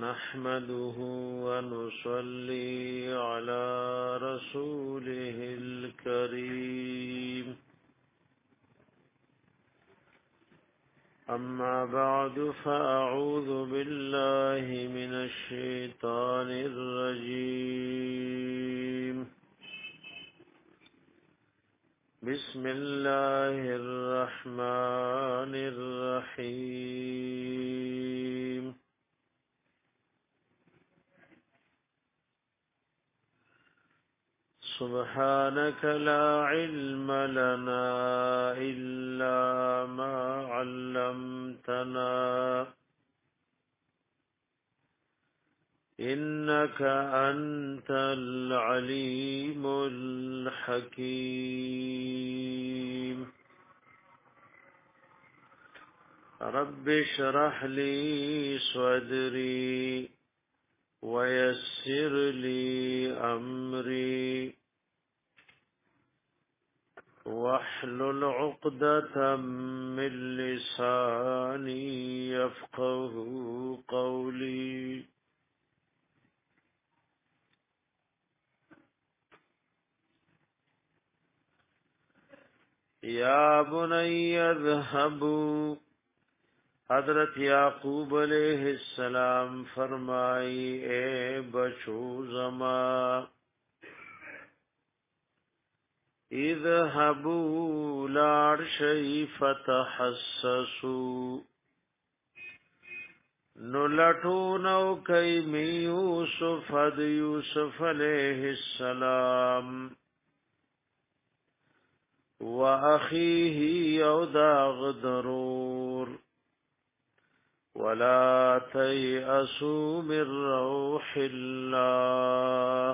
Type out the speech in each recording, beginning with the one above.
نحمده ونصلي على رسوله الكريم أما بعد فأعوذ بالله من الشيطان الرجيم بسم الله الرحمن الرحيم سبحانك لا علم لنا إلا ما علمتنا إنك أنت العليم الحكيم رب اشرح لي صدري ويسر لي أمري واحلل عقدة من لساني يفقه قولي يا بني اذهبوا حضرت یعقوب علیہ السلام فرمائی اے بچو زما اذهبوا لار شی فتحسسوا نلٹونو کئی می یوسف اد یوسف علیہ السلام واخیه یوداغ ضرور ولا تيأسوا من روح الله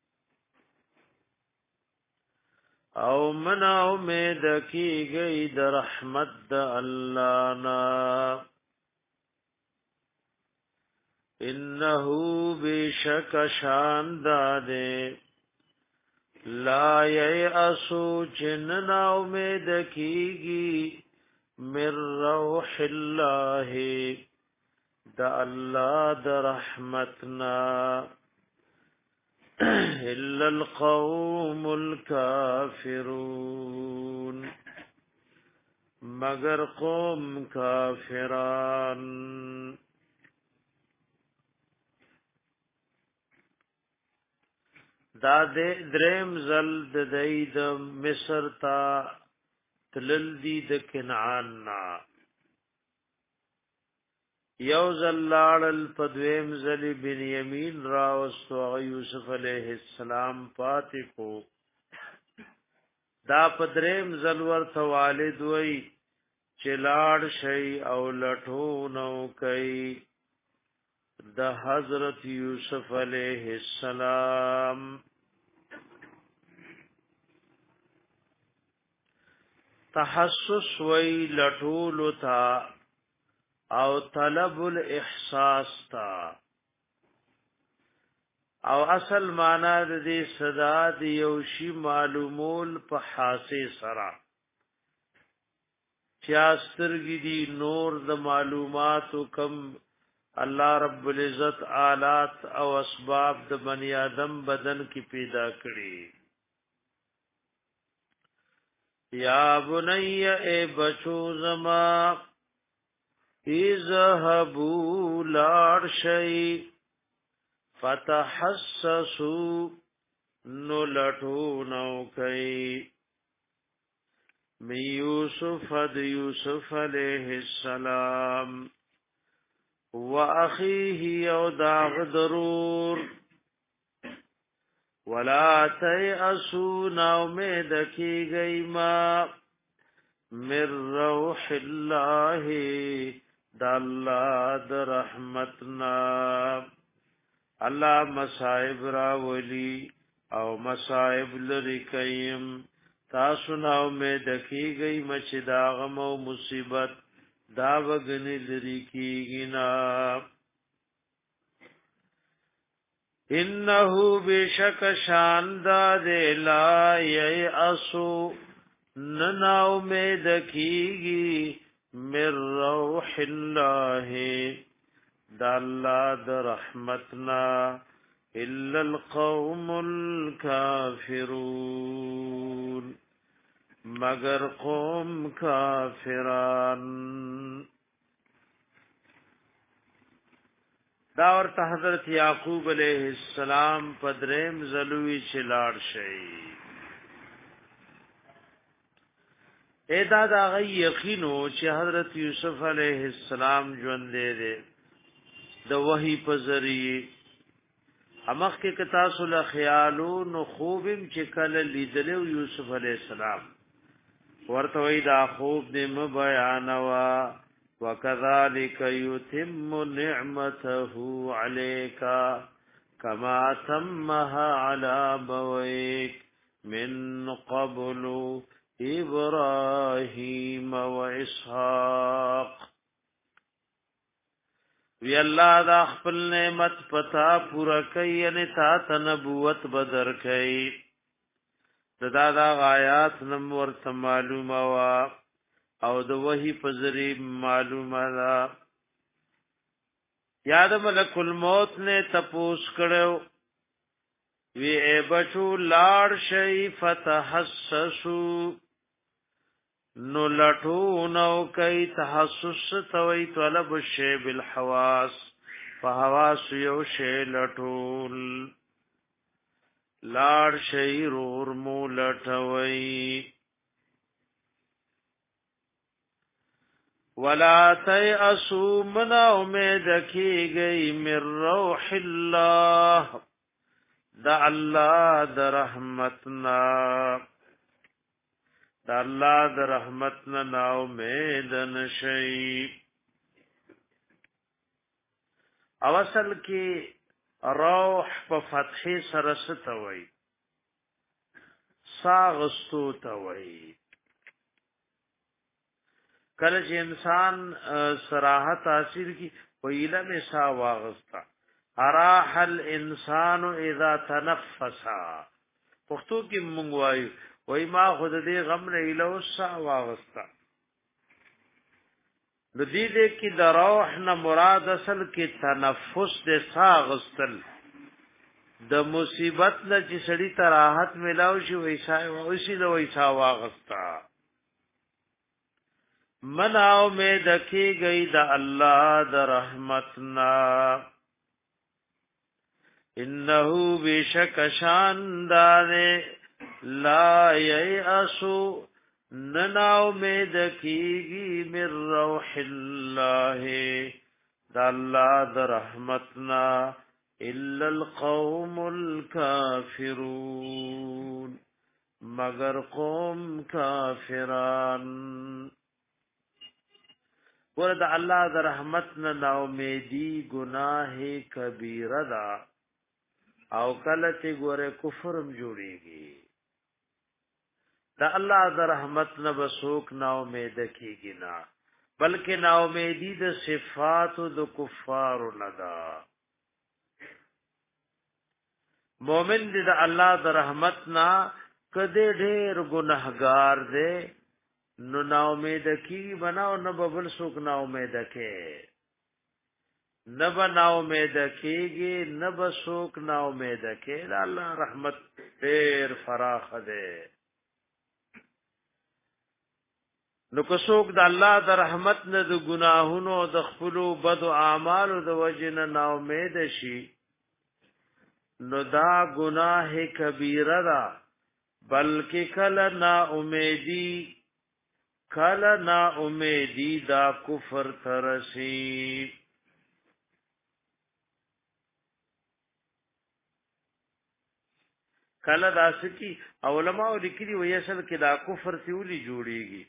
او منا امید کی گئی در رحمت د الله نا انه بشک شان داده لا یأسو جننا امید کیگی من روح الله دا الله د رحمتنا الا القوم الكافرون مگر قوم کافران دا دریم زل د دید مصر تا تلل دی د کنعان نا یو زلال پدویم زلی بنیامین راوستو یوسف علیہ السلام پاتکو دا پدریم زلور والد وی چلاړ شی او لټونو کئی د حضرت یوسف علیہ السلام تحسس وی لټولو تا او طلب الاحساس تا او اصل معنا د دې صدا دی یو شی معلومول په حاسه سرا چاسترګی دی نور د معلومات کم الله رب العزت آلات او اسباب د بنی آدم بدن کی پیدا کړي یا بنی اے بچو زما اذهبوا لار شی فتحسسوا نلٹونو کئی من یوسف د یوسف علیہ السلام واخیه او داغ ضرور ولا تیأسوا ناامید کی گئی ما من روح الله دا الله د رحمتنا الله مصائب را ولی او مصائب لری کیم تاسو نو می دکی گئی مچ دا غم او مصیبت دا وګنی لری کیگنا انه بشک شاندار لا یئسو ننا امید کیگی من روح الله دا الله د رحمتنا الا القوم الكافرون مگر قوم کافران. دا ورته حضرت یعقوب علیہ السلام پدریم زلوی چلاړ شي. ادا دا غي یقینو چې حضرت یوسف علیہ السلام ژوند دې د وحی په ذریعہ امخ کې کتا سول خیالو نو خوبم چې کله لیدلو یوسف علیہ السلام ورته وی دا خوب دې م بیانوا وکذالک یتم نعمته علیک کما تمها علی ابویک من قبل ابراهیم و اسحاق. وی الله دا خپل نعمت پتا پورا کوي یعنی تا نبوت بدر کوي دا غایات نم ورته معلومه وا او د وحی پزری معلومه دا. یاد ملک الموت نے تپوس کړو وی ای بچو لاړ شی فتحسسو نو لټو نو کای تحسس توي طلب شی بالحواس فحواس یو شی لټول لاړ شی رور مو لټوي. ولا تیأسوا من امید کی گئی من روح الله دا الله د رحمتنا دا الله د رحمتنا نا امید نشي. او اصل کې روح په فتحې سره ستوي ساغستو توي. کله چې انسان صراحت حاصل کی ویله می سا واغستا اراح الانسان اذا تنفس. پښتو کې مونږ وایو وای ما خود دې غم نه ایلو سا واغستا. د دې کې د روح نه مراد اصل کې تنفس دې ساغستل د مصیبت نه چې سړی ته راحت ملاو شي وایسا وایسي د وایسا واغستا. مناو میں دکی گئی دا اللہ دا رحمتنا انہو بیشک شاندانے لا ییأسو نناو میں دکی گی من روح اللہ دا اللہ دا رحمتنا الا القوم الكافرون مگر قوم کافران. ورد الله د رحمت نه نا امیدی گناہ کبیره دا او کله چې ګوره کفرم جوړیږي دا الله د رحمت نه بسوک نا امید کیږي نه بلکې نا امیدی د صفات د کفار نه دا. مومن دې د الله د رحمت نه کده ډېر ګناهګار دی نو نا امید کی بناو نہ ببل سوک نا امید کے نہ بنا امید کیږي نہ بسوک نا امید کے. اللہ رحمت ډیر فراخ ده. نو کو سوک د الله د رحمت نه د گناهونو د خپلو بد اعمال د وجنه نا امید شي نو دا گناہ کبیره ده بلکې کله نا امیدی کلا نا امیدی دا کفر ترسی. کلا دا سکی علماء لیکلی وی اصل کې دا کفر سیولی جوړیږي.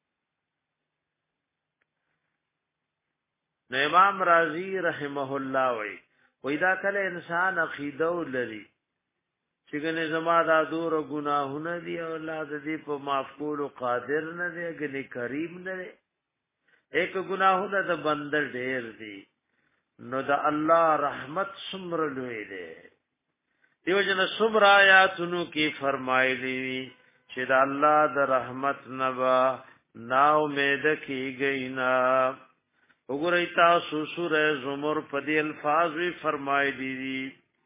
نو امام رازی رحمه الله وی دا کله انسان عقیده لري چې ګنې زما دا دور گناهونه دي او الله دې په معاف کولو قادر نه دی ګنې کریم نه دی ایک گناهونه د بندر ډېر دي نو د الله رحمت څومره لوی دی. دیو جن څومره آیاتونو کې فرمایلی چې د الله د رحمت نبا نا امید کیږي نه وګورئ تاسو سورہ زمر په دې الفاظ وی فرمایلی دي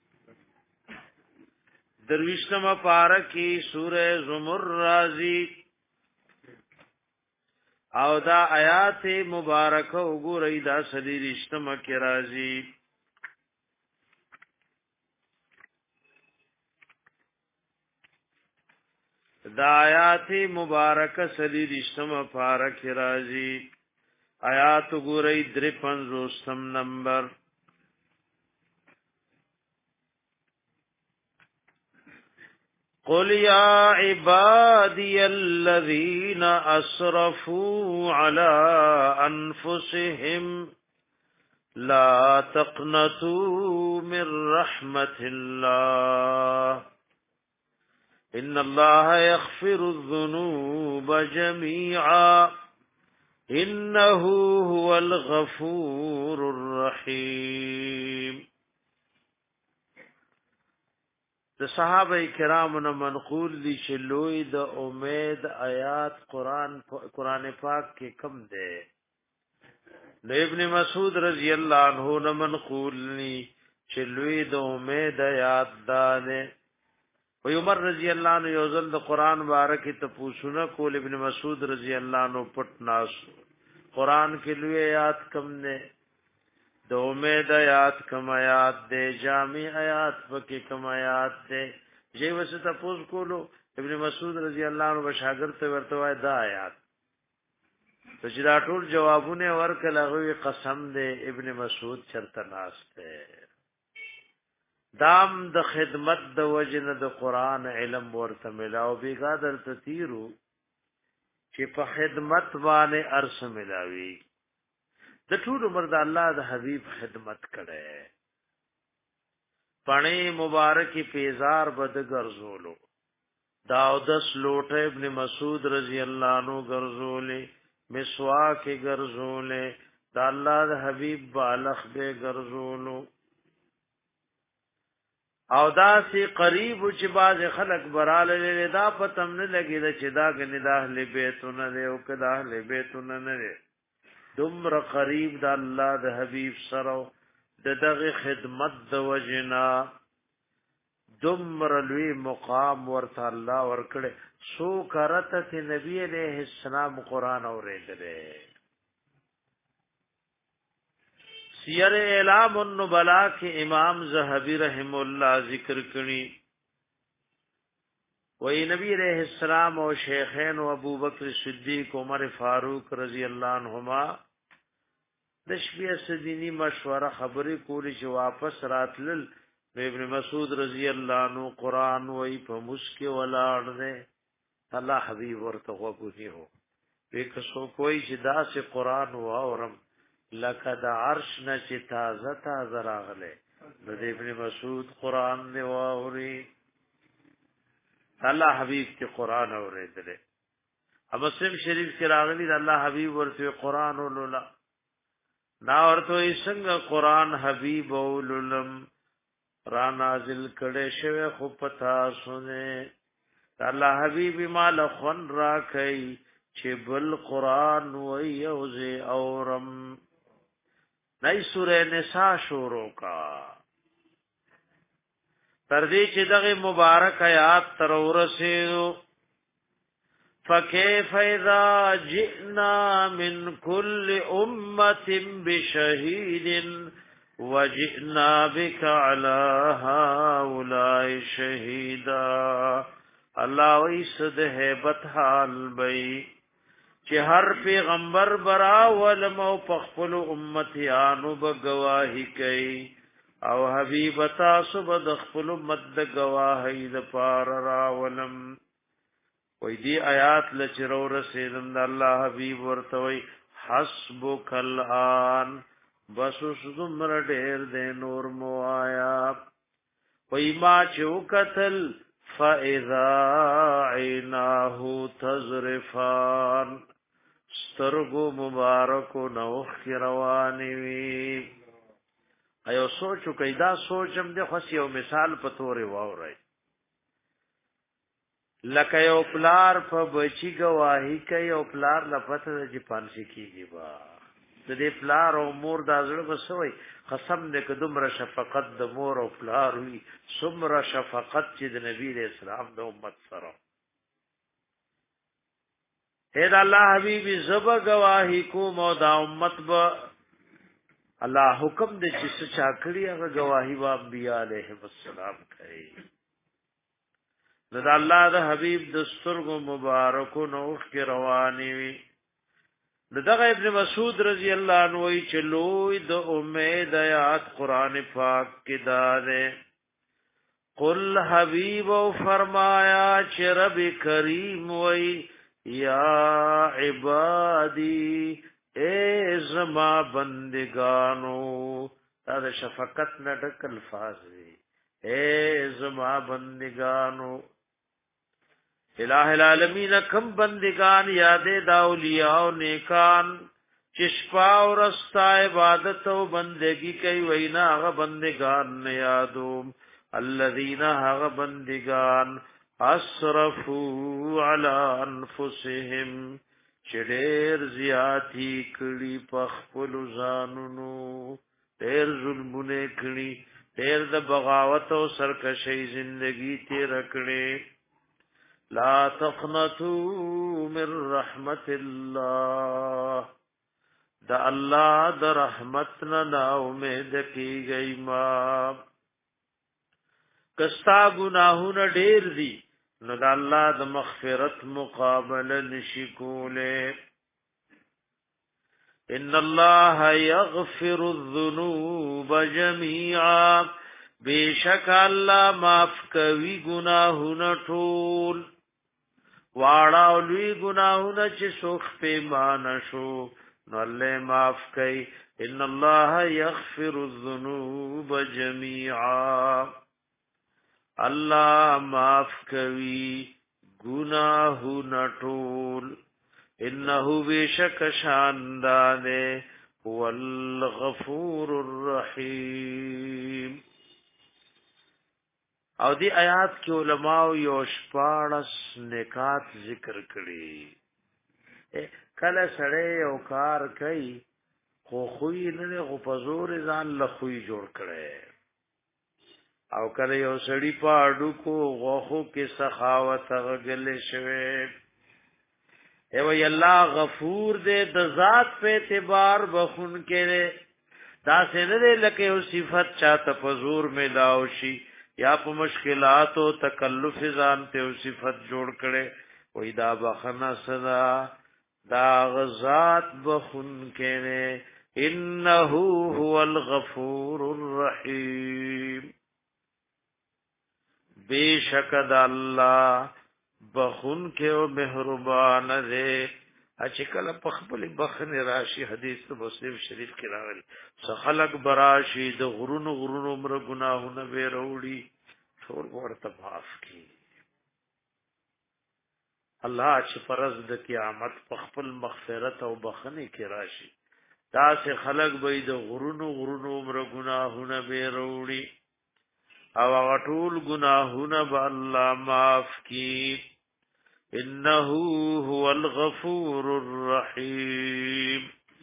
درویشتمه پارا کی سورہ زمر رازی او دا آیات مبارکه وګورئ دا سلیریشتمه کی رازی دا آیات مبارکه سلیریشتمه پارا کی رازی آیات وګورئ 53 نمبر قل يا عبادي الذين أسرفوا على أنفسهم لا تقنطوا من رحمة الله إن الله يغفر الذنوب جميعا إنه هو الغفور الرحيم. د صحابه کرامو نه منقول دي چې لوی د امید آیات قران پاک کې کم ده. د ابن مسعود رضی الله عنه نه منقول دي چې لوی د امید آیات ده. و عمر رضی الله عنه یو ځل د قران مبارک ته پوښتنه کول ابن مسعود رضی الله عنه پټ ناس قران کې لوی آیات کم نه د امید آیات کم آیات دے جامع آیات پکې کم آیات دے جے وسه تاسو کولو ابن مسعود رضی الله عنه شاګرد ته ورته وای دا آیات چې دا ټول جوابونه ورکړه غوي قسم دے ابن مسعود چرته ناشته دام د خدمت د وجنه د قران علم ورته ملاو بیګا درته تیرو چې په خدمت باندې ارس ملاوي د ټول عمر د الله د حبيب خدمت کړي پڼې مبارکي پیزار بد ګرځولو داودس لوټه ابن مسعود رضی الله عنه ګرځولې مسواک ګرځولې د الله د حبيب بالغ به ګرځولو او دا سي قریب چې باز خلق براله دا پتم نه لګي دا چې دا غني د اهل بیتونه له او کدا اهل بیتونه نه دمر قریب د الله د حبیب سره د دغه خدمت د وجنا دمر لوی مقام ورته الله ورکړي سو کرته چې نبی عليه السلام قران اورېدل سیر اعلام النبلا کې امام زهبي رحم الله ذکر کړي وی نبی علیہ السلام او شیخین او ابوبکر صدیق عمر فاروق رضی الله عنهما د شپې سدینی مشوره خبرې کولی چې واپس راتلل ابن مسعود رضی الله عنه قران وی په مسکه ولاړ نه الله حبیب ورته وګوري هو وکړو کوئی چې دا سه قران واورم لکه د عرش نه چې تازه راغله د ابن مسعود قران دی واوري الله حبیب کی قران اوریدل اب مسلم شریف کې راغلی د الله حبیب ورته قران ولولا نا ورته څنګه قران حبیب ولولم را نازل کړي شوی خو پتا سونه الله حبیب مال خون را کوي چې بل قران وای اوزه اورم نئی سورہ نساء شروع کا تردی چې دغه مبارک آیات تر ورسېو فكيف اذا جئنا من كل امه بشهيد وجئنا بك على هؤلاء شهيدا الله ويسد هيبت حال بي چې هر پیغمبر برا ولمو پخپل امتیانو بگواہی کوي او حبیب تاسو بد خپل مد گواهی د پار راولم وې دی آیات لچرو رسیدم د الله حبیب ورته وي حسبک الان بس زمر ډیر د نور مو آیا وې ما چوکتل فاذا عیناه تزرفان سترګو مبارکو نوخ رواني وی ایو سوچو کیدا سوچم د خاص یو مثال په تورې واورای لکه یو پلار په بچی گواہی کوي او پلار لپاره چې پانسی کیږي با د دې پلار او مور د زړه وسوي قسم دې که دومره شفقت د مور او پلار وي څومره شفقت چې د نبی رسول الله د امت سره اے دا الله حبیبی زب گواہی کو مو دا امت با الله حکم دې چې څه چا کړی هغه گواہی وا انبیاء علیه السلام کوي نو دا الله د حبیب د سترګو مبارکو نوخ کې رواني وي دغه ابن مسعود رضی الله عنه وی چلوې د امید آیات قران پاک کې داده قل حبیب او فرمایا چې رب کریم وی یا عبادی اے زما بندگانو دا شفقت نه ډک الفاظ دي اے زما بندگانو الہ العالمین کم بندگان یادې دا اولیاء او نیکان چشپا او رستا عبادت او بندگی کوي وینا هغه بندگان نه یادو الذین هغه بندگان اسرفوا علی انفسهم چډیر زیاتی کړي په خپل ځانونو ډیر ظلمونه کړي ډیر د بغاوت او سرکشي زندگی تیر کړي لا تقنطوا من رحمت الله دا الله د رحمتنا نا امید کیږئ ما کستا گناهونه ډیر دي نو دا الله د مغفرت مقابله نشي کوله ان الله یغفر الذنوب جميعا بیشک الله معاف کوي گناهونه ټول واړه او لوی گناهونه چې سوخ پیمانه شو نو الله معاف کوي ان الله یغفر الذنوب جميعا الله معاف کوي گناهونه ټول انه بیشک شاندار هو الغفور الرحیم او دی آیات کې علماء یو شپاړس نکات ذکر کړي کله سړی یو کار کوي خو خوې نه غو پزور ځان له خوې جوړ کړي او کله یو سړی په اډو کو غوخو کې سخاوت غلې شوی ای الله غفور دې د ذات په اعتبار بخون کړي دا څنګه لکه او صفت چاته پزور ملاو شي یا په مشکلات او تکلف ځان ته او صفت جوړ کړي وې دا بخنا صدا دا غزاد بخون کړي انه هو الغفور الرحیم بیشک د الله بخون کې او مهربان دی چې کله په خپل بخنه راشي حدیث مسلم شریف کې راغلی خلق براشي د غرونو عمر گناهونه به وروړي ټول ورته معاف کی الله چې فرض د قیامت په خپل مغفرت او بخنه کې راشي دا سه خلق به د غرونو عمر گناهونه به وروړي او ټول گناهونه به الله معاف کی انه هو الغفور الرحیم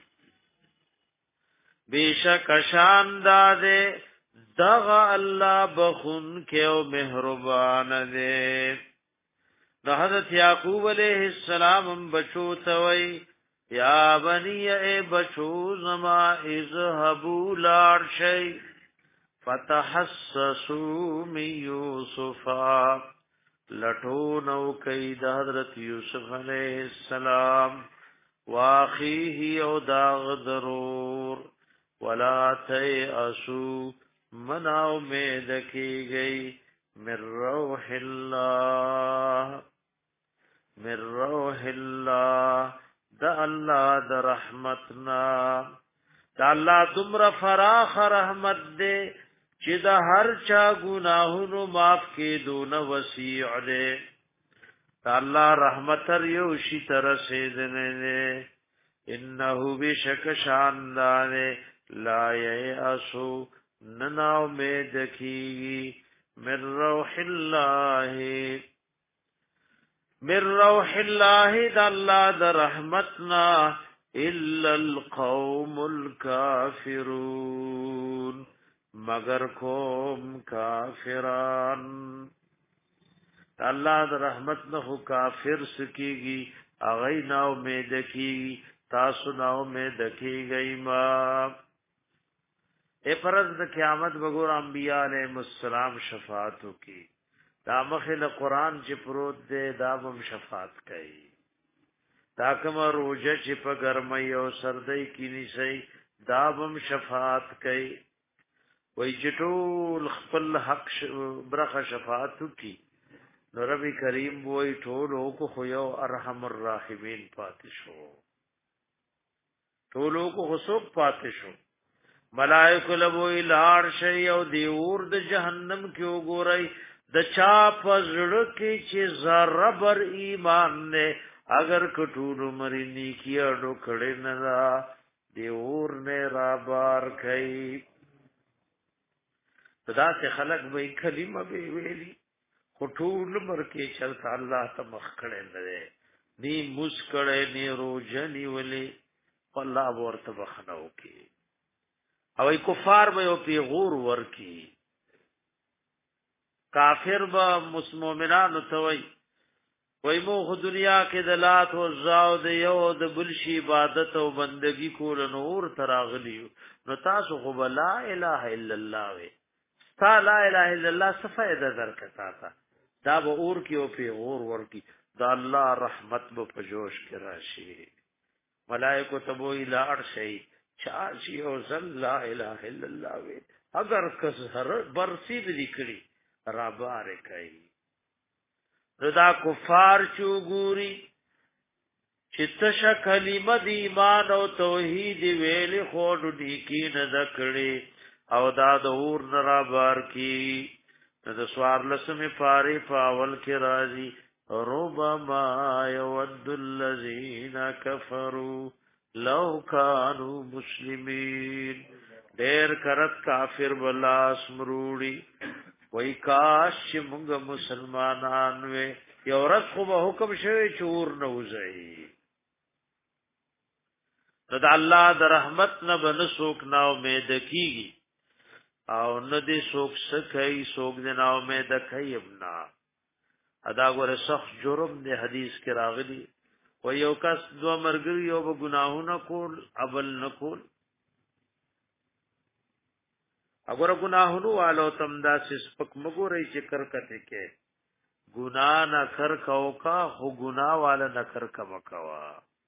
بیشک شاندار دغه الله بخون کې او مهربان دی د حضرت یعقوب علیہ السلام بچو توي یا بنی ای بچو زما اذهبوا لار شی فتحسسوا من یوسفا لټونو کید حضرت یوسف علیہ السلام واخیه او داغ ضرور ولا تیاسو منا امید کی گئی من روح الله دا الله د رحمتنا دا الله تمر فراخ رحمت دے چې دا هر چا گناهونو معاف کېدو نو وسیع دے الله رحمت یو شي تر سیدنه انه بشک شاندار لا یاسو ننا امید کی من روح الله د الله د رحمتنا الا القوم الكافرون مگر قوم کافران الله د رحمت نه کافر سکیږي اغه نا امید کی تاسو نا امید کیږي ما اے پرز د قیامت وګور انبیاء علیهم السلام شفاعت کی دا مخه قرآن چې پروت دی دا هم شفاعت کوي دا کوم روزه چې په ګرمۍ او سردۍ کې نشي دا هم شفاعت کوي وای چې ټول خپل حق برخه شفاعت کی نو ربی کریم وای ټول کو خو یو ارحم الراحمین پاتې شو ټول کو خصوص پاتې شو ملائکه لبو الار شی او دی اور د جهنم کې وګورئ د چا پزړه کې چې ذره بر ایمان نه اگر کټول مری نیکی اډو کړه نه دا دی اور نه را بار کای صدا سے خلق وای کلمه به ویلی خټول مر کې چلتا الله ته مخ کړه نه ني مسکړه ني روزنی ولي الله ورته بخنو کې او کفار به او پیغور ورکی کافر با مسلمانانو توي وای مو خو دنیا کې د لات او زاو د یو د بلشي عبادت او بندگی کول نور تراغلی نو تاسو خو لا اله الا الله وي تا لا اله الا الله څه فائدہ درکتا تا دا به اور کې او پیغور ورکی دا الله رحمت به پجوش کې راشي ملائکه تبو الى ارشی چاشی او زل لا اله الا الله وي اگر کس هر برسی دې کړی را بار کوي رضا کفار چوغوري چتش کلمه دی ایمان او توحید ویل خور دی کی نه دکړي او دا د اور را بار کی د سوار لسمه پاره پاول کې راځي ربما يود الذين كفروا لو كانوا مسلمين ډېر کرت کافر بلا اسمروړي وای کاش چې موږ مسلمانان وې یو ورځ خو به حکم شوی چور نه وځي د الله د رحمت نه بنسوک نا امید کیږي او نه دې سوک سکای سوک دې نا امید کایبنا ادا غره سخت جرم دې حدیث کې راغلی و یو کس دو مرګري یو به ګناهونه کول ابل نکول اگر گناہونو والو تم دا سپک مګورې چې کرکته کې ګنا نه کر کا خو ګنا والا نه کر کا مکوا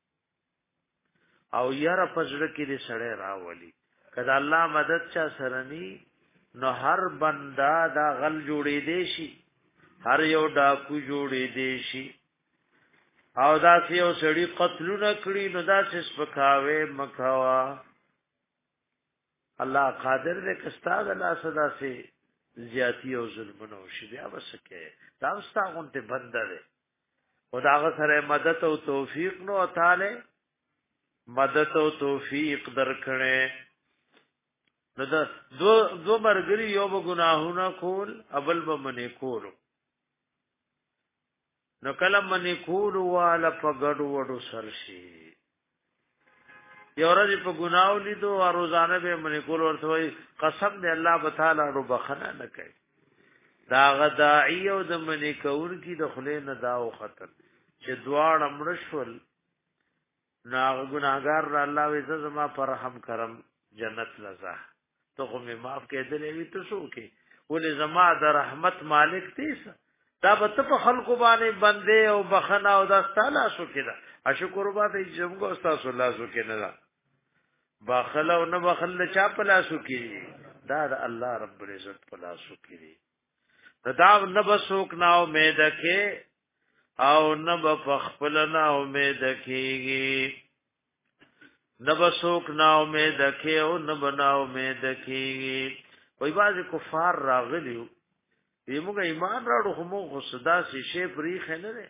او یاره پزړه کې دې سړی راولي کله الله مدد چا سرني نو هر بندا دا غل جوړې دی شي هر یو ډاکو جوړې دی شي او دا یو سړی قتلونه کړی نو دا سپکاوي مکوا الله قادر دې کستاد الله صدا سے زیاتی او ظلمونه وشي بیا وسکه دا واستغونته بندره خدای سره مدد او توفیق نو تعالی مدد او توفیق درکړي نو دا دو مرګري یو به ګناهونه کول ابل به منې کول نو کله منې کول والا په ګډو وډو سرشي یو ورځ په ګناو لیدو او روزانه به منې کول ورته وي قسم دې الله تعالی رو بخنه نه کوي دا غداعی او د منې کور کی د خله نه داو خطر چې دواړه مرشل ناغ ګناګار الله عزت ما پر رحم کرم جنت لزا تو خو می معاف کړي وی ته شو کې ولې زما د رحمت مالک تیس دا به په خلکو باندې بندې او بخنه او د تعالی شو کړه اشکر باندې جمعو استاد الله شو کې نه باخل او نه باخل چا پلاسو کی دا الله رب العزت پلاسو کی دا نه بسوک نا امید کې او نه بخپل نا امید کېږي نه بسوک نا امید کې او نه بنا امید کېږي وای باز کفار راغلیو یموږ ایمان راړو خو مو صدا سي شی پری خنه نه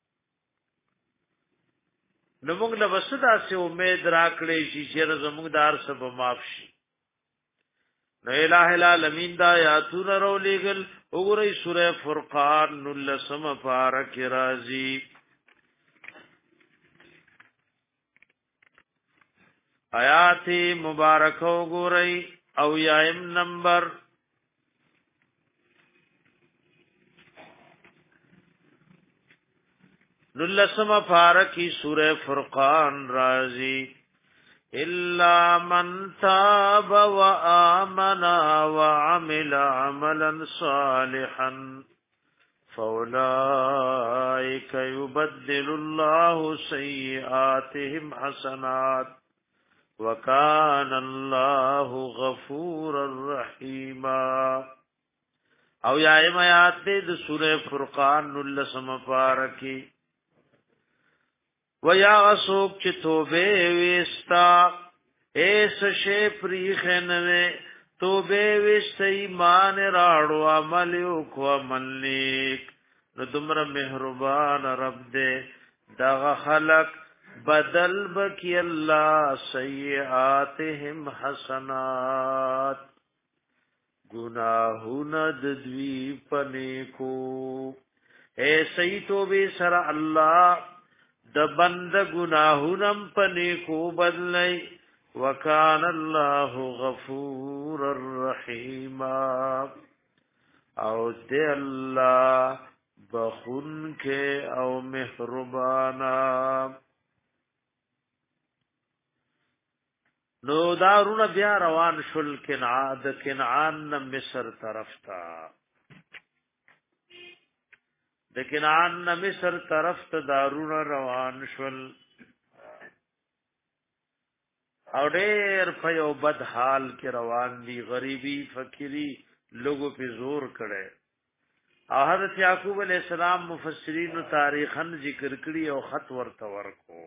نو موږ له وسدا سه امید راکړې چې زموږ دار سب معاف شي نو الہ العالمین دا یاتون رو لګل وګورئ سوره فرقان نلسم پارک رازی آیات مبارکو ګورئ او یایم نمبر نلسم فارکی سورہ فرقان رازی الا من تاب وآمن وعمل عملا صالحا فاولئک یبدل الله سیئاتهم حسنات وکان الله غفورا رحیما او یایم آیات د سورہ فرقان نلسم فارکی ویا غسوک چې توبه وستا ایس شی پریخنوي توبه وست ایمان راړو عمل کو عملیک نو تمره مهربان رب دې دا خلق بدل بکی الله سیئاتهم حسنات گناهونه د دوی پنه کو اے سی توبه سره الله د بند گناہونم پنی کو بدلی وکان اللہ غفور الرحیم او دے اللہ بخون کے او مہربانا نو دارون بیا روان شل کنعان مصر طرف تا د کنعان نه مصر طرف ته دارونه روان شول او ډېر په یو بد حال کې روان دي غریبی فقيري لوګو په زور کړي او حضرت یعقوب علیہ السلام مفسرین او تاریخن ذکر کړي او خط ورته ورکو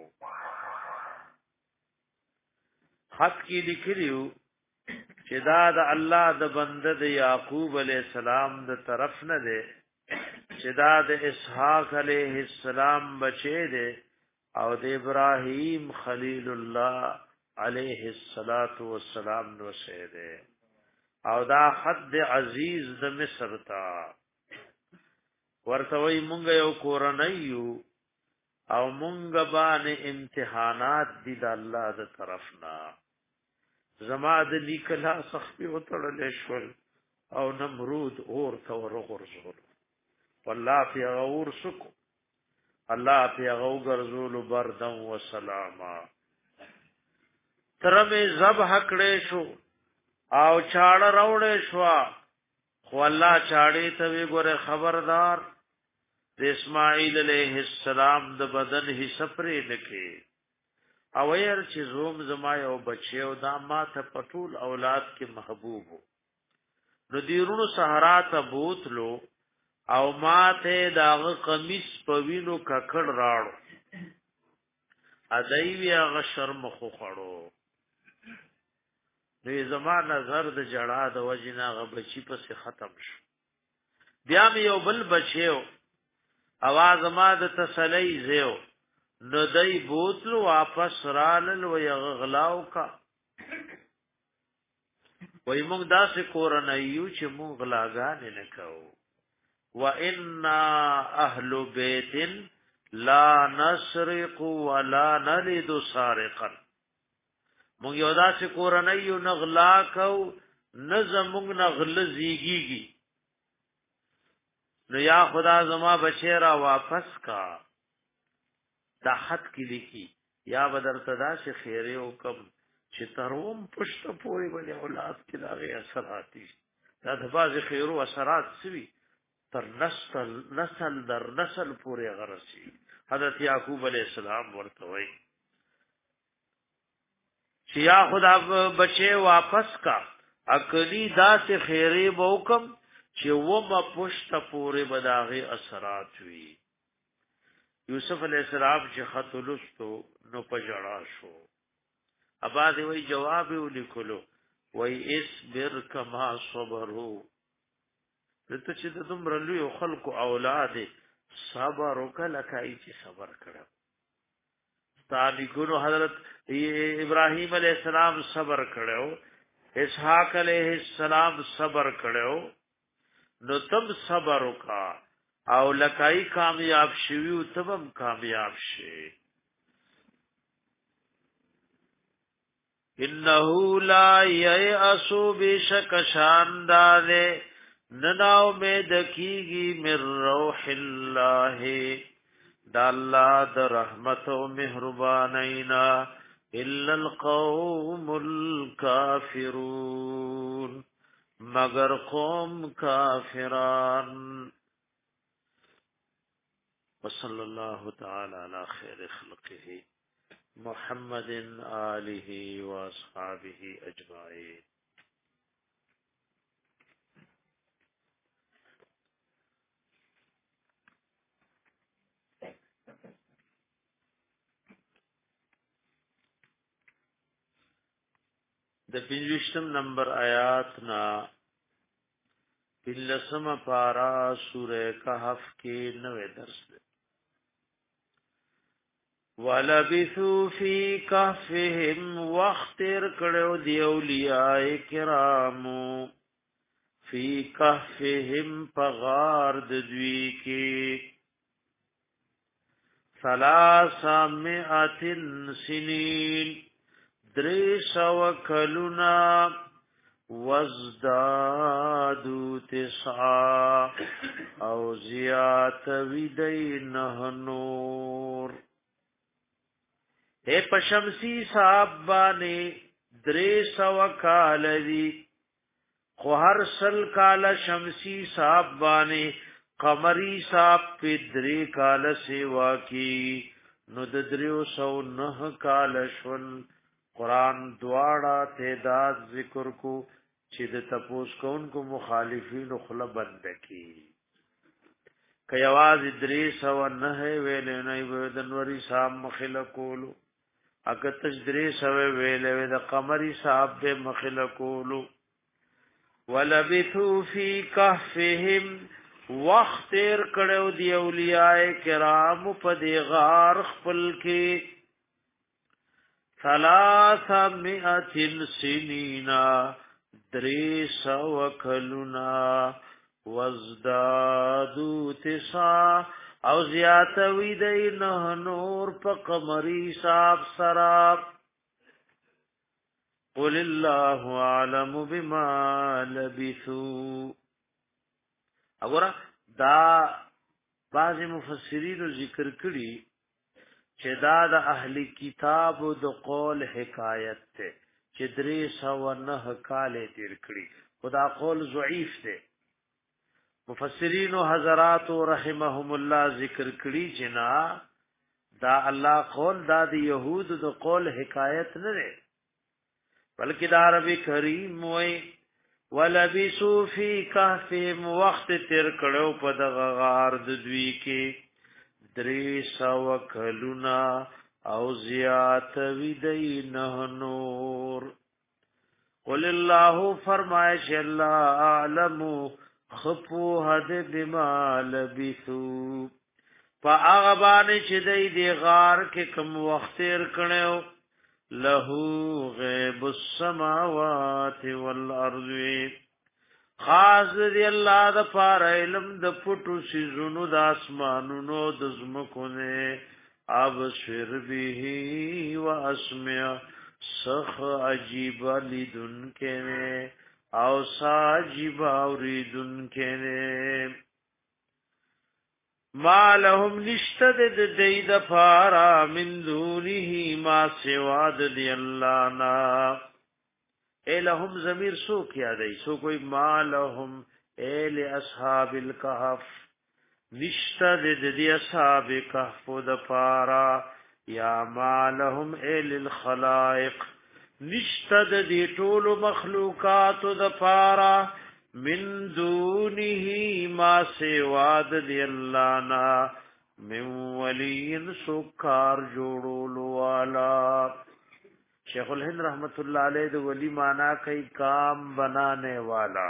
خط کې لیکلیو چې دا د الله د بنده د یعقوب علیہ السلام د طرف نه ده چې دا د اسحاق علیہ السلام بچی دی او د ابراهیم خلیل الله علیہ الصلات والسلام نو شه دی او دا خط عزیز د مصر تا ورته وی مونږ یو کورنۍ او مونږ باندې امتحانات دي د الله د طرفنا زما د لیکلا سخفي وتړل شول او نمرود اور تور غرزول والله فی غور سکو الله فی غور زول بردم و سلاما ترمه ذبح کړې شو او چاړه راوړې شو خو الله چاړې ته وی ګوره خبردار د اسماعیل علیہ السلام د بدن حصہ پرې نکې او ير چې زوم زما یو بچیو دا ما ته پټول اولاد کې محبوب نو دیرونو صحرا ته بوتلو او ماته داغه قمیص په وینو ککړ راړو ادای وی هغه شرم خو خړو نو زما نظر د جړه د وجنا غ بچی په ختم شو بیا مې یو بل بچیو اواز ما د تسلی زیو نو دای بوتلو واپس رالل و یغلاو کا وای موږ داسې کورنایو چې موږ غلاګان نه کوو وَإِنَّا أَهْلُ بَيْتٍ لَا نَسْرِقُ وَلَا نَلِدُ سَارِقًا مونږ یو داسې کورنۍ نغلا کو نه زمونږ نغل زیږیږي نو یا خدا زما بچیرا واپس کا دا خط کې لیکي یا بدر تدا چې خیره حکم چې تروم پښت پوری باندې اولاد کې لاغه اثراتي دا د باز خیرو اثرات سوي تر نسل در نسل پورې غرسي حضرت یعقوب علیہ السلام ورته وای چې یا خدا بچي واپس کا عقلی دا سے خیره بوکم چې و ما پښت پورې بداغه اثرات وی یوسف علیہ السلام چې خط لستو نو پجړا شو ابا دی وی جواب ولیکلو وای اصبر کما صبروا دته چې د دومره لوی خلکو اولاد صبر وکړه کای چې صبر کړه تابعونو حضرت ابراهیم علیہ السلام صبر کړو اسحاق علیہ السلام صبر کړو نو تم صبر وکا او لکای کامیاب شویو تبم کامیاب شي انه لا یئس بشک شاندار ننا امید کیږي من روح الله دا الله د رحمت او مهربانینا الا القوم الكافرون مگر قوم کافران. وصلی الله تعالی علی خیر خلقه محمد آله و اصحابه اجمعین. د 25 نمبر آیات نا پلسم پارا سورہ کہف کے 9 درس دے. وَلَبِثُوا فِي كَهْفِهِمْ وَاخْتِرْ کڑو دی اولیاء کرامو فی کہفہم پغار دوی کی 300 سنین 300 کلونا وزدادو 9 او زیات ویدئی 9 نور. اے پشمسی صاحب بانے 300 کال دی خو ہر سل کال شمسی صاحب بانے قمری صاحب پی 3 کال سیوا کی نو د 309 کال شون. قرآن دواړه تعداد ذکر کو چې د تپوس کون کو مخالفین خلا بند کی کای आवाज 309 ویل نه ودنوري صاحب مخله کولو اګه تج 300 ویل د قمری صاحب به مخله کولو. ولبثوا فی کهفهم واختر کړو دی اولیاء کرام په دی غار خپل کې 300 سنینا 300 کلونا وزدادو 9 او زیاتوی دی 9 نور په قمری صاحب سراب. قل الله اعلم بما لبثوا. وګوره دا بعض مفسرین ذکر کړي چې دا د اهلی کتاب د قول حکایت ته چې 309 کال تیر کړي خدا قول ضعیف دی. مفسرین او حضرات رحمهم الله ذکر کړي چې نا دا الله قول دا د يهود د قول حکایت نه دی بلکې دا عربی کریم وای ولبسوا فی کهفهم وخت تیر کړو په دغه غار د دوی کې 300 کلونا او زیات ویدئی 9 نور. قل الله فرمائش اللہ اعلم خفو حد بما لبثوا پا اغبانی چی دی غار کے کم وقتیر کنیو لہو غیب السماوات والارض خاص دی اللہ دا پار علم دا پٹو سیزونو دا اسمانونو دا زمکونے ابصر بیہی و اسمع سخ عجیب لیدن کے نے او ساجیب اوریدن کے نے. ما لهم نشتد دید پارا من دونه ما سواد دی اللہ نا. اے لهم ضمیر سو کیا دی سو کوئی ما لهم اے لاصحاب الکهف نشتد دی اصحاب کهف د پارا یا ما لهم اے للخلائق نشتد دی طول مخلوقات د پارا من دونه ما سواد دی اللہ نا من ولین سکار جوڑولو والا. شیخ الہند رحمت اللہ علیہ دو ولی مانا کئی کام بنانے والا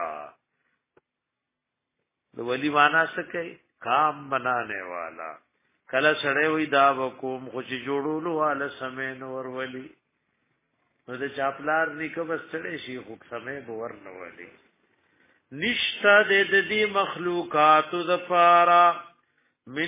دو ولی مانا سکئی کام بنانے والا. کلا سڑے ہوئی دا وکوم خوچ جوڑولو والا سمین ور ولی نو دا چاپلار نیکو بس سڑے شیخوک سمین ور نوالی نشتا دے دی مخلوقات دا پارا من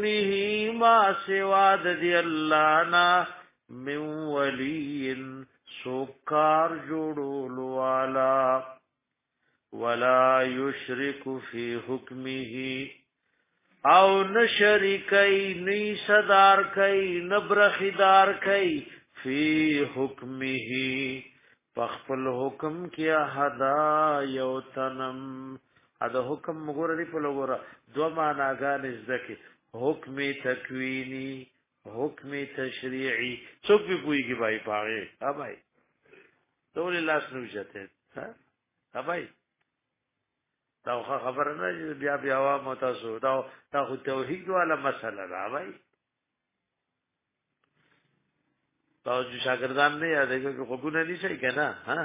دونه ما سوا دی اللہ نا من ولی سوکار جوړولو والا ولا یشرک فی حکمه او نشریکای نی صدار کای نبرخدار کای فی حکمه پخپل حکم کیا حدا یوتنم ادا حکم مګور دی په لګور دو معناګان زکه حکم تکوینی حکم تشریعی څوک به پویږي بھائی پاره ها بھائی ټول لاس نو چته ها بھائی دا خبر نه بیا بیا وا متاسو دا خو توحید والا مسله ده بھائی دا چې شاګردان نه یادېږي چې قبول نه شي کنه ها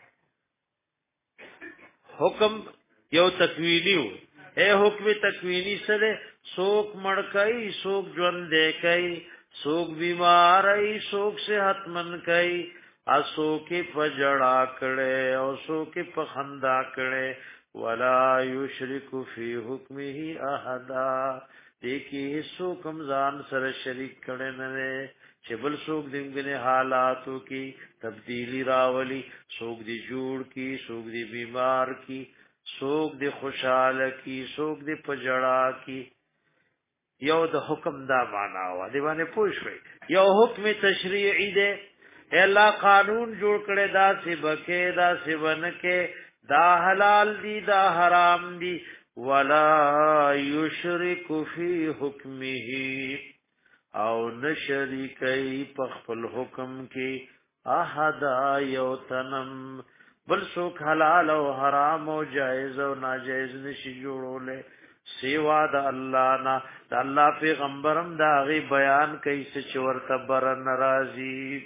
حکم یو تکوینی و اے حکم تکوینی سره سوک مړکای سوک ژوند دیکای سوک بیمارای سوک صحت من کای اسو کې پجړا کړي او سو کې پخندا کړي ولا یشرک فی حکمه احدا دیکي سو کم ځان سره شریک کړي نه چې بل سوک دغه حالاتو کې تبدیلی راولي سوک دی جوړ کی سوک دی بیمار کی سوک دی خوشحال کی سوک دی پجڑا کی یو د حکم دا معنا وا دی باندې پوښوي یو حکم تشریعی دی الله قانون جوړ کړي دا سی بکه دا سی بنکه دا حلال دی دا حرام دی ولا یشرک فی حکمه او نشریکای په خپل حکم کې احد یو تنم بل څوک حلال او حرام او جائز او ناجائز نشي جوړولې سیوا د الله نه د الله پیغمبرم دا غي بیان کوي چې ورته بر ناراضي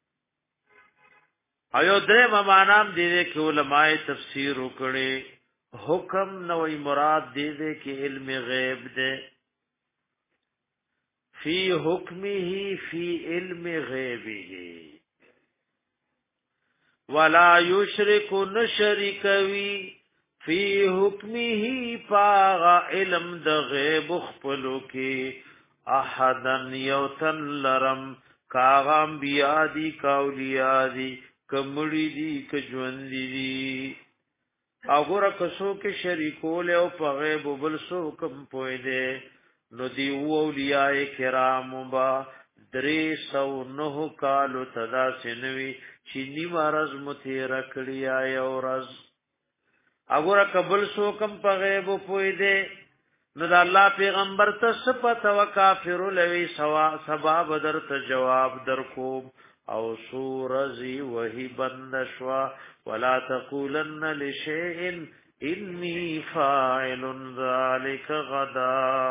ایو درې معنام دي چې علماء تفسیر وکړي حکم نوې مراد دي چې علم غیب ده فی حکمه فی علم غیبه ولا یشرک نشرکوی فی حکمه پاغ علم د غیب خپلو کې احدن یوتن لرم کاغام بیادی کاولیادی کمړی دی کجوندی دی اګوره کسو کې شریکول او په غیب بل سو کم پوی دی نو دی اولیاء کرام با 309 کالو تدا سنوی چینی مرز متیر کړی یو ورځ اګوره قبل سو کم په غیب پوی دی نو د الله پیغمبر ته صفات او کافر لوی سبب درته جواب درکو او سورزی وہی بند شوا ولا تقولن لشیء انی فاعل ذلک غدا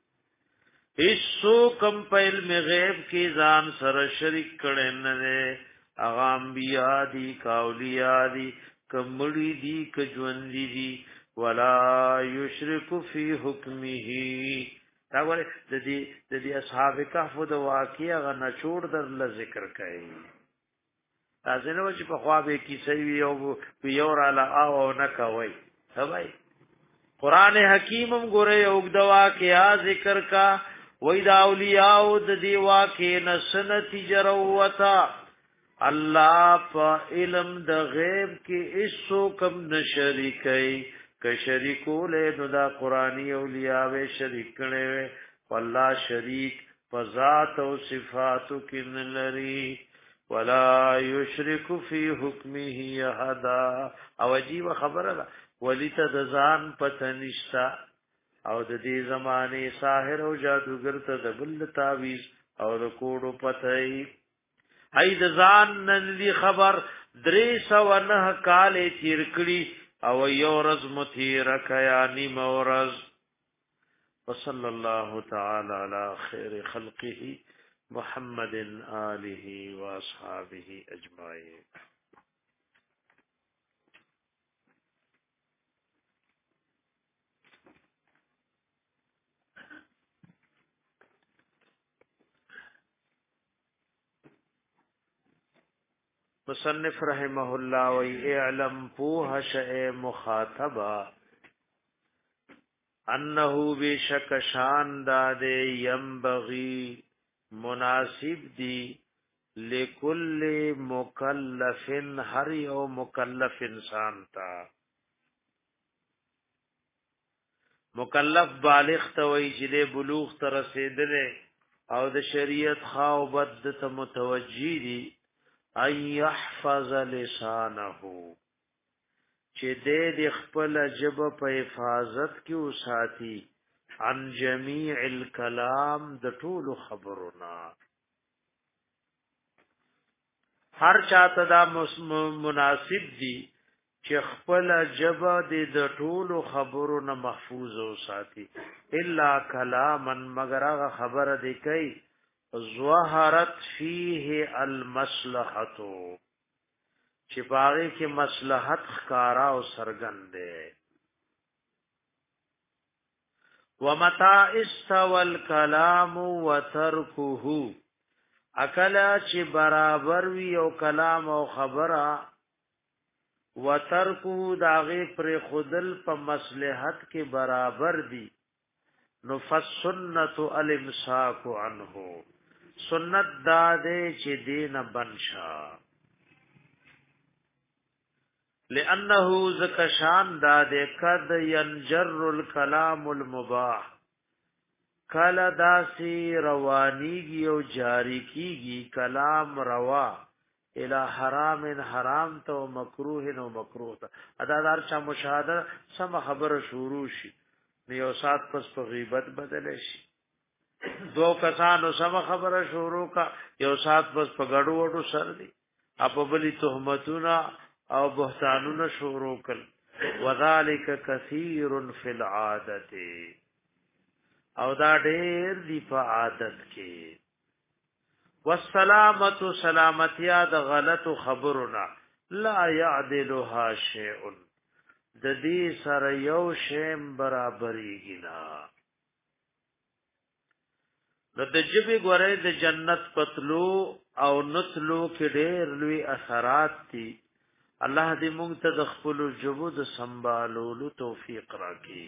ایسو کم په علم غیب کې ځان سره شریک کړي نه اغام بیا دی کاولیا دی کمړی دی کجوندی دی ولا یشرک فی حکمه دا ور د دې اصحاب کهف د واقعیا غ نچوړ در ذکر کړي تاسو نو چې په خوابه کې سوي او یو را لا او نه کوي هاوای قران حکیمم ګوره یو د واقعیا ذکر کا وې دا اولیاء د دی واقع نسنت جروتا الله په علم د غیب کې ایسو کم نشریکای ک شریکول نو دا قرآنی اولیاء و شریک کړي والله شریک په ذات او صفاتو کې نلري ولا یشرک فی حکمه احد او عجیب خبره ده ولیت د ځان پته نشتا او د دې زمانه ساحر او جادوګر ته د بل تعویز او د کوډو پته ای د ځان نن خبر 309 کال تیر کړي او یو ورځ متیر کیا نیم ورځ وصلی الله تعالی علی خیر خلقه محمد آله و اصحابه اجمعین مصنف رحمه الله و اعلم پوه شئ مخاطبا انه بشک شان داد ينبغي مناسب دی لکل مکلف هر یو مکلف انسان تا مکلف بالغ ته وی چې د بلوغ ته رسیدلې او د شریعت خاو بد ته متوجی دي ان يحفظ لسانه چې د خپل جبه په حفاظت کې وساتي عن جميع الكلام د ټولو خبرونه هر چاته دا مناسب دي چې خپل جبه د ټولو خبرونه محفوظ وساتي الا کلاما مگر هغه خبره دی کوي ظهرت فيه المصلحه چې باغې کې مصلحت ښکارا او سرګند ده ومتى استوى الكلام وتركه اکلا چې برابر وی او کلام او خبره وترکو داغه پر خودل په مصلحت کې برابر دي نو فسنت الامساک عنه سنت داده چې دین بنشا لانه زکشان داده قد ينجر الكلام المباح کلا داسی روانیگی او جاری کیگی کلام روا الى حرام حرام تو مکروه نو مکروه تا ادادار چا مشاهده سم خبر شروع شي نیو سات پس په غیبت بدل شي دو کسانو سم خبر شروع کا یو سات پس په غړو وړو سر دي اپ بلی تهمتونه او بهتانونه شروع کړ وذالک کثیر فی العادته او دا ډېر دی په عادت کې والسلامت سلامتیا د غلط خبرنا لا يعدلها شيء د دې سره یو شیم برابرېږي نه د جبې ګورې د جنت پتلو او نتلو کې ډېر لوی اثرات دي الله دې موږ ته د خپل جبود سنبالولو توفیق راکړي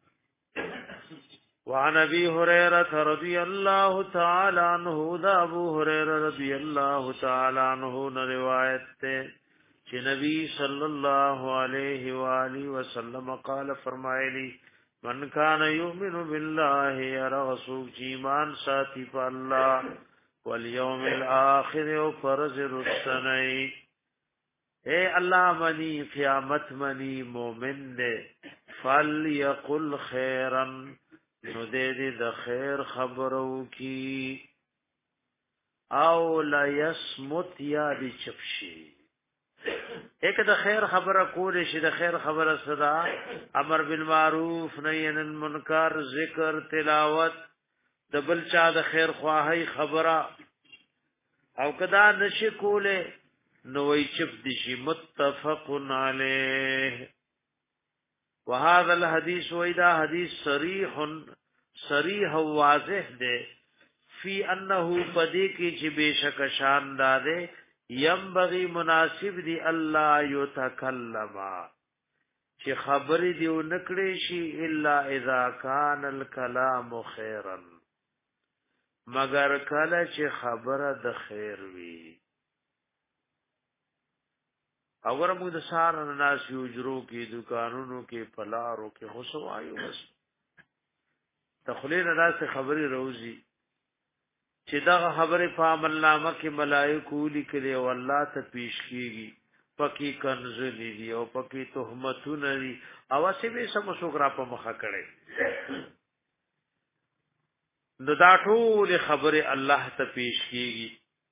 وعن ابي هريره رضي الله تعالى عنه دا ابو هريره رضي الله تعالى عنه روایت ته چې نبی صلی الله علیه و آله وسلم قال فرمایلی من کان یؤمن بالله ورسول ایمان ساتي په الله والیوم الاخر او فرض رسنی اے الله منی قیامت منی مومن دے فلیقل خیرا نو دې د خیر خبرو کی او لا یسمت یا دی چپشي ایک د خیر خبره کول شي د خیر خبره صدا امر بالمعروف نهی عن المنکر ذکر تلاوت د بل چا د خیر خواهی خبره او کدا نشي کوله نو وی چپ دي شي متفق علیه وهذا الحديث واذا حديث صريح واضح ده في انه پدې کې چې بشک شان ده ينبغي مناسب دي الله يتكلم چې خبرې دی نکړې شي الا اذا كان الكلام خيرا مگر کله چې خبره د خیر وي اور موږ د سار ناس یوجرو کې دکانونو کې پلارو کې خصو آیو بس تخلین ناس خبري روزي چې دا خبره په عمل نامه کې ملائکه لیکلي او الله ته پیش کیږي پکی کنز دي او پکی تهمتونه دي او څه به سم شکر په مخه کړي نو دا ټول خبره الله ته پیش کیږي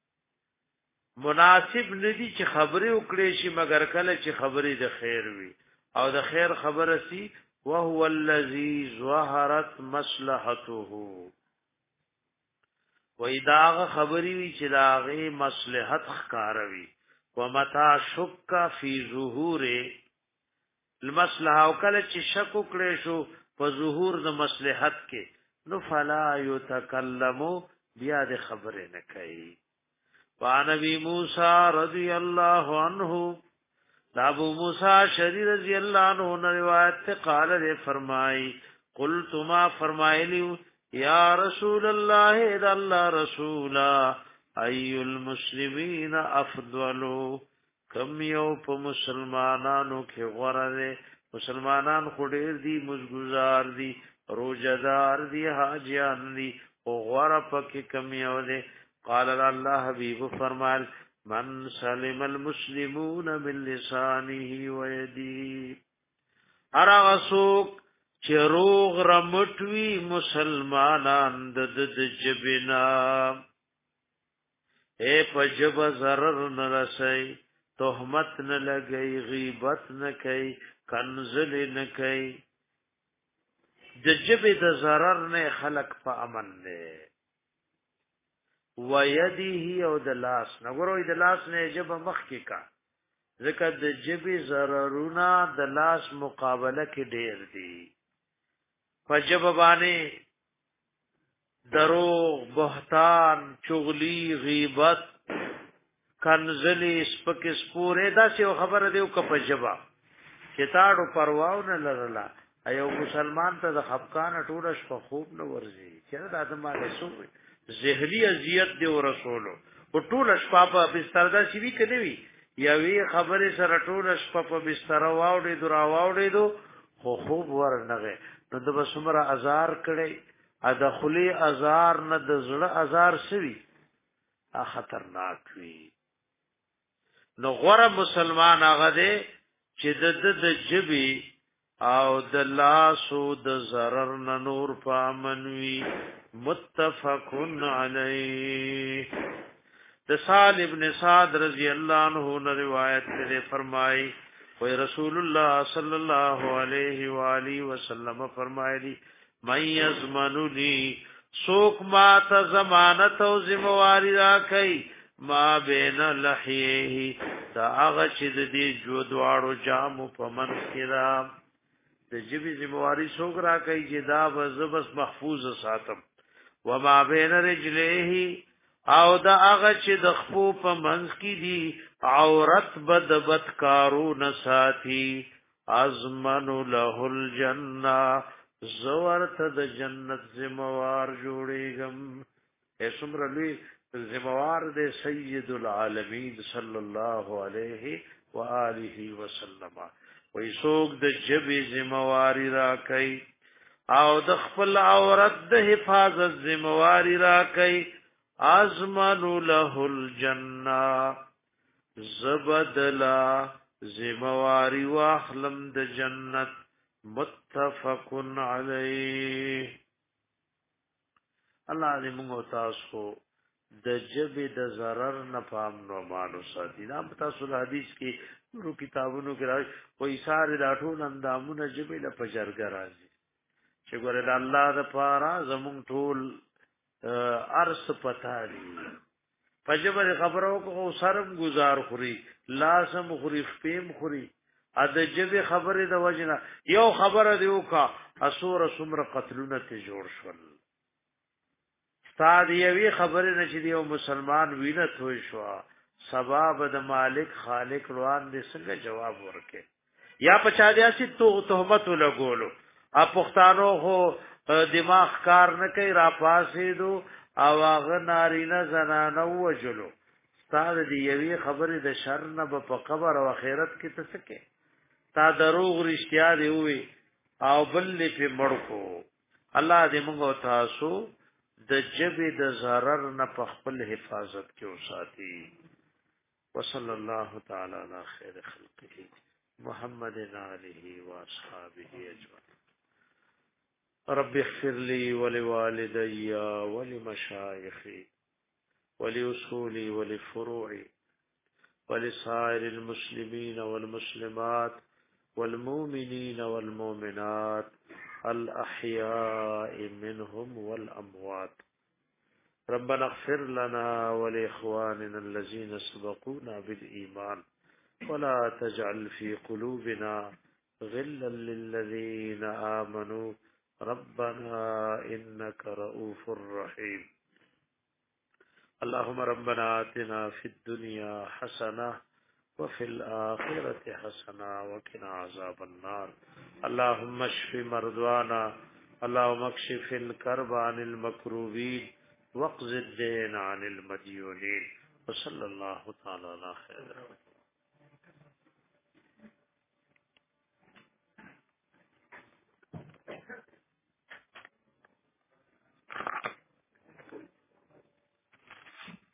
مناسب ندی چې خبره وکړي شي مگر کله چې خبره د خیر وي او د خیر خبره سي وهو الذي ظهرت مصلحته وإذا خبري وي چې داغه مصلحت ښکاروي ومتا شک فی ظهور المصلحه او کله چې شک وکړي شو په ظهور د مصلحت کې نو فلا يتکلمو بیا د خبره نه کوي وعن ابي موسى رضي الله عنه ابو موسى شری رضی اللہ عنہ روایت سے قال نے فرمائی قلت ما فرمایلی یا رسول الله اذا الله رسولا ای المسلمین افضلو کم یو په مسلمانانو کې غوړه ده مسلمانان خو ډېر دي مزګزار دي روزدار دي حاجیان دي او غوړه پکې کم یو ده قال الله حبیب فرمال من سلم المسلمون من لسانه ويده ارغسوک چې روغ رمټوي مسلمانان د جبنا اے پجب ضرر نه رسي تهمت نه لګي غیبت نه کوي کنزل نه کوي د جبې د ضرر نه خلق په امن نه ويده او د لاس نه ګورو د لاس نه جب مخ کې کا ځکه د جبې ضررونه د لاس مقابله کې ډېر دي پجب باندې دروغ بهتان چغلی غیبت کنزلی سپک سپوره دا سی خبره دیو که پجبا چتاړو پرواو نه لرلا ایو مسلمان ته د خفقان ټولش په خوب نه ورزي چې دا د مال سو زهري اذیت دی رسولو او ټولش پاپا بستر دا سی وی کني وی یوی خبره سره ټولش په بستر واوړې درا واوړې دو خو خوب ورنغه نو د بسمره ازار کړي ا دخلی ازار نه د زړه ازار سوي ا خطرناک وی نو غره مسلمان هغه دی چې د جبي او د لاسو د zarar نه نور پامنوي متفقن علی د سال ابن سعد رضی الله عنه نے روایت میں فرمائی وہ رسول اللہ صلی اللہ علیہ والہ وسلم فرمائے دی من یضمننی سوک ما ته ضمانت او ذمہواری راکئی ما بین لحیه تا هغه چې د دې جو دواړو جامو په من کې را د جبی ذمہواری سوک راکئی چې دا بس محفوظ ساتم و ما بین رجلیه او دا هغه چې د خپو په منځ کې دي عورت بدکارو نساتی ازمن له الجنه زورت د جنت زموار جوړېږم اسمر لوی زموار د سید العالمین صلی الله علیه و آله وسلم وې څوک د جبې زمواري راکای او د خپل عورت د حفاظت زمواري راکای ازمن له الجنه زبدلا زمواري واخلم د جنت متفقن علیه الله دې موږ تاسو د جبې د zarar نه پام نو مانو ساتي دا تاسو د حدیث کې ورو کتابونو کې راځي وې ساره د ټول اندامونه جبې له پجرګ راځي چې ګوره د الله د پاره زمون ټول ارس پتا دي پجبر خبرو کو سرم گزار خوري لازم خوري فیم خوري ا د جبه خبره د وجنه یو خبره دیو کا اسور سمر قتلونه ته جوړ شول استاد یوی خبره نشي دیو مسلمان وینه توي شو سبب د مالک خالق روان دې څنګه جواب ورکه یا پچا دیاسي تو تهمت لګولو ا پښتانو هو دماغ کار نه کوي را پاسې دو او هغه نارینه زنانه وجلو استاد دی یوی خبره د شر نه په قبر او آخرت کې تسکه تا دروغ رښتیا دی وي او بل په مړکو الله دې موږ تاسو د جبې د zarar نه په خپل حفاظت کې وساتي وصلی الله تعالی علی خیر خلقه محمد علیه و اصحابہ اجمعین رب اغفر لي ولوالدي ولمشايخي ولأصولي ولفروعي ولسائر المسلمين والمسلمات والمؤمنين والمؤمنات الأحياء منهم والأموات ربنا اغفر لنا ولإخواننا الذين سبقونا بالإيمان ولا تجعل في قلوبنا غلا للذين آمنوا ربنا إنك رؤوف رحيم اللهم ربنا آتنا في الدنيا حسنة وفي الآخرة حسنة وقنا عذاب النار اللهم اشف مرضانا اللهم اكشف الكرب عن المكروبين واقض الدين عن المديونين وصلى الله تعالى على خير